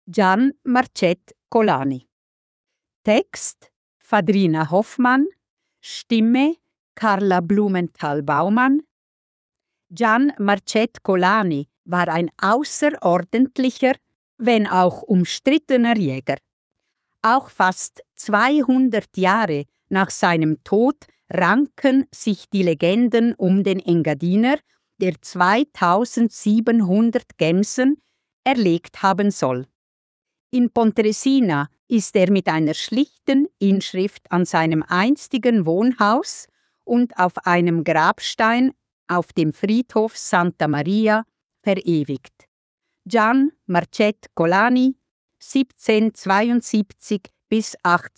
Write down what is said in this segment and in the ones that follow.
Gian Marcet Colani. Text Fadrina Hoffmann. Stimme Carla Blumenthal-Baumann. Gian Marcet Colani war ein außerordentlicher, wenn auch umstrittener Jäger. Auch fast 200 Jahre nach seinem Tod ranken sich die Legenden um den Engadiner, der 2700 Gämsen erlegt haben soll. In Pontresina ist er mit einer schlichten Inschrift an seinem einstigen Wohnhaus und auf einem Grabstein auf dem Friedhof Santa Maria verewigt. Gian Marcet Colani, 1772 bis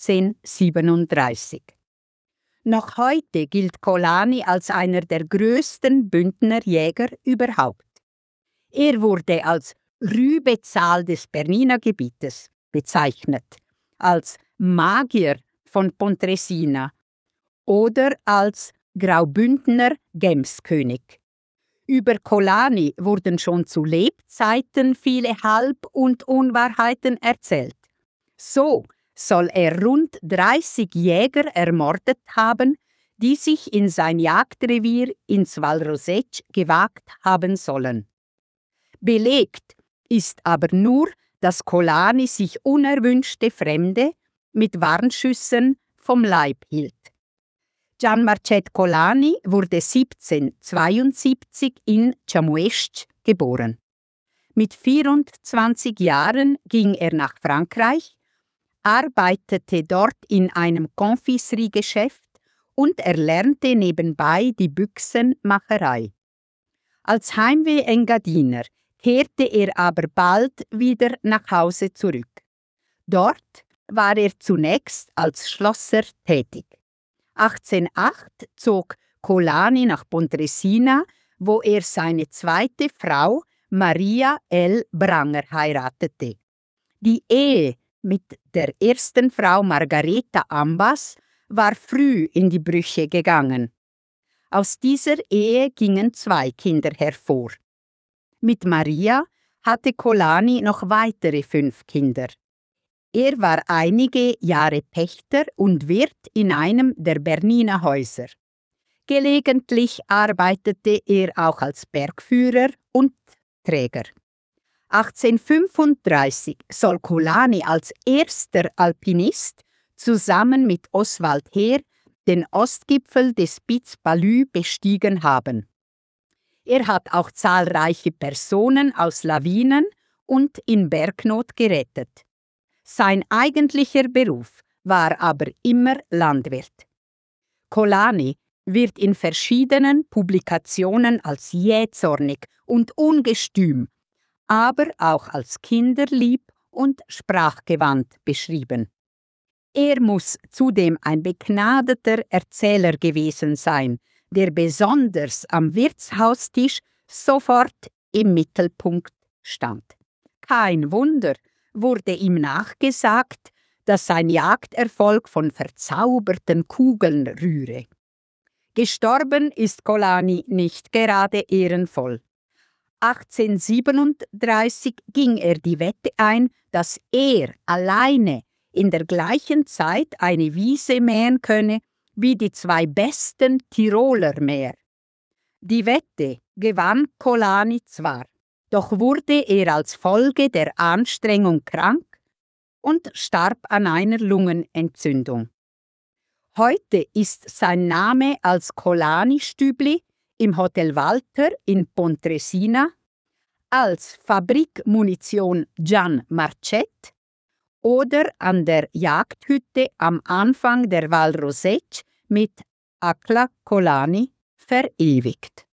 1837. Noch heute gilt Colani als einer der größten Bündner Jäger überhaupt. Er wurde als Rübezahl des Berniner Gebietes bezeichnet, als Magier von Pontresina oder als Graubündner Gemskönig. Über Colani wurden schon zu Lebzeiten viele Halb- und Unwahrheiten erzählt. So soll er rund 30 Jäger ermordet haben, die sich in sein Jagdrevier ins Val Roseg gewagt haben sollen. Belegt ist aber nur, dass Colani sich unerwünschte Fremde mit Warnschüssen vom Leib hielt. Gian Marcet Colani wurde 1772 in Chamuest geboren. Mit 24 Jahren ging er nach Frankreich, arbeitete dort in einem Confiserie-Geschäft und erlernte nebenbei die Büchsenmacherei. Als Heimweh-Engadiner kehrte er aber bald wieder nach Hause zurück. Dort war er zunächst als Schlosser tätig. 1808 zog Colani nach Pontresina, wo er seine zweite Frau Maria L. Branger heiratete. Die Ehe mit der ersten Frau Margareta Ambas war früh in die Brüche gegangen. Aus dieser Ehe gingen 2 Kinder hervor. Mit Maria hatte Colani noch weitere 5 Kinder. Er war einige Jahre Pächter und Wirt in einem der Berniner Häuser. Gelegentlich arbeitete er auch als Bergführer und Träger. 1835 soll Colani als erster Alpinist zusammen mit Oswald Heer den Ostgipfel des Piz Palu bestiegen haben. Er hat auch zahlreiche Personen aus Lawinen und in Bergnot gerettet. Sein eigentlicher Beruf war aber immer Landwirt. Colani wird in verschiedenen Publikationen als jähzornig und ungestüm, aber auch als kinderlieb und sprachgewandt beschrieben. Er muss zudem ein begnadeter Erzähler gewesen sein, der besonders am Wirtshaustisch sofort im Mittelpunkt stand. Kein Wunder, wurde ihm nachgesagt, dass sein Jagderfolg von verzauberten Kugeln rühre. Gestorben ist Colani nicht gerade ehrenvoll. 1837 ging er die Wette ein, dass er alleine in der gleichen Zeit eine Wiese mähen könne wie die 2 besten Tiroler Mäher. Die Wette gewann Colani zwar, doch wurde er als Folge der Anstrengung krank und starb an einer Lungenentzündung. Heute ist sein Name als Colani-Stübli im Hotel Walter in Pontresina, als Fabrikmunition Gian Marcet oder an der Jagdhütte am Anfang der Val Roseg mit Acla Colani verewigt.